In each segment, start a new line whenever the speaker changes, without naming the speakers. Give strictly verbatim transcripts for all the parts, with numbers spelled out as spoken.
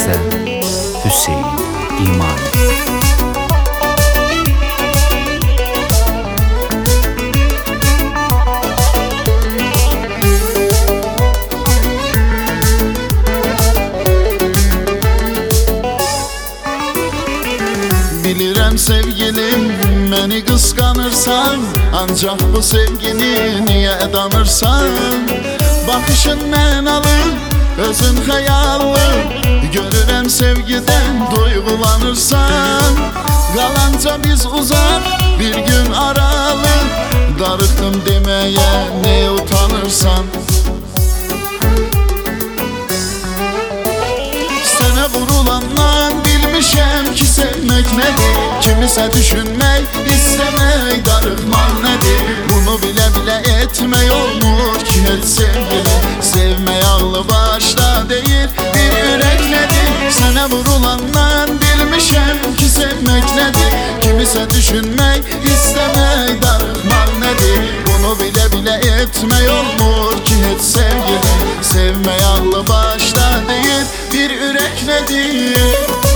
isə Hüseyn İmani.
Bilirəm sevgilim, məni qısqanırsan, ancaq bu sevgini niyə danırsan? Baxışın mənalı, özün xəyallı, görürəm sevgidən duyğulanırsan. Qalanca biz uzaq, bir gün aralı, darıxdım deməyə nəyə utanırsan? Sənə vurulandan bilmişəm ki sevmək nədir, kimisə düşünmək, istəmək, darıxmaq nədir? Bunu bilə bilə etmək olmur ki heç sevgili, sevmək ağlı başda deyir, bir ürək nədir? Sənə vurulandan bilmişəm ki sevmək nədir, kimisə düşünmək, istəmək, darıxmaq nədir? Bunu bilə bilə etmək olmur ki heç sevgili, sevmək ağlı başda deyir, bir ürək nədir?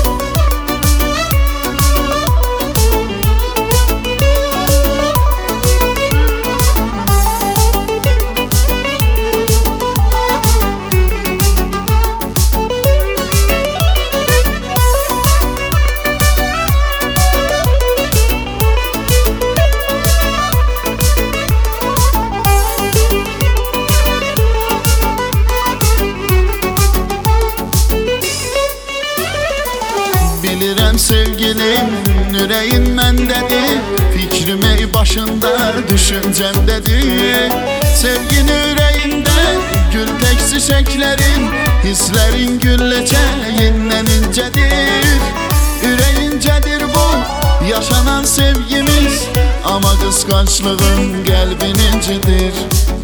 Bilirəm sevgilim, ürəyin məndədir, fikrim ey başında, düşüncəmdədir. Sevgin ürəyində, gül tək çiçəklərin, hisslərin gülləçəyindən incədir. Ürəyincədir bu, yaşanan sevgimiz, amma qısqanclığın qəlbin incidir.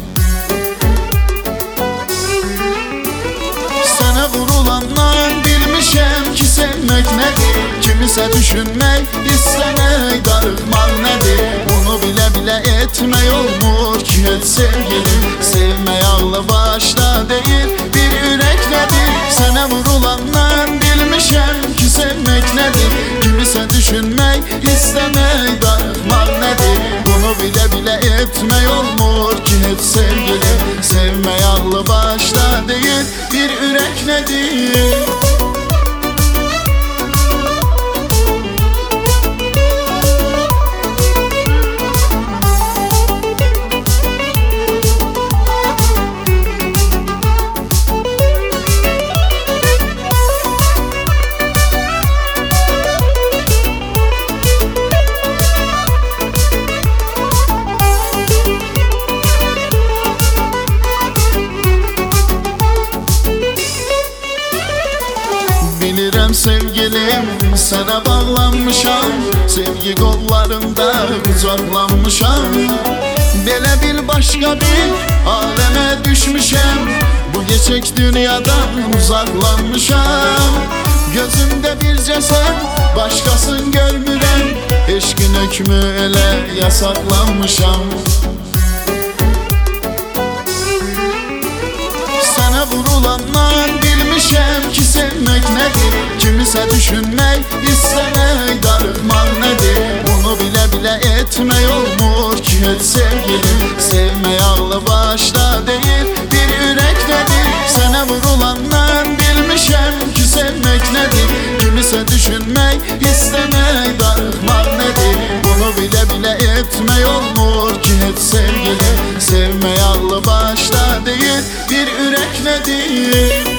Sənə vurulandan bilmişəm ki sevmək nədir, kimisə düşünmək, istəmək, darıxmaq nədir? Bunu bilə bilə etmək olmur ki heç sevgilim, sevmək ağlı başda deyir, bir ürək nədir? Sənə vurulandan bilmişəm ki sevmək nədir, kimisə düşünmək, istəmək, darıxmaq nədir? Bunu bilə bilə etmək olmur ki heç sevgilim, sevmək ağlı başda deyir, bir ürək nədir? Bilirəm sevgilim, sənə bağlanmışam, sevgi qollarında qucaqlanmışam. Belə bil başqa bir aləmə düşmüşəm, bu geçək dünyadan uzaqlanmışam. Gözümdə bircə sən, başqasın görmürəm, eşqin hökmü elə yasaqlanmışam. Sənə vurulandan bilmişəm ki sevmək nədir, kimisə düşünmək, istəmək, darıxmaq nədir? Bunu bilə bilə etmək olmur ki heç sevgilim, sevmək ağlı başda deyir, bir ürək nədir? Sənə vurulandan bilmişəm ki sevmək nədir, kimisə düşünmək, istəmək, darıxmaq nədir? Bunu bilə bilə etmək olmur ki heç sevgilim, sevmək ağlı başda deyir, bir ürək nədir?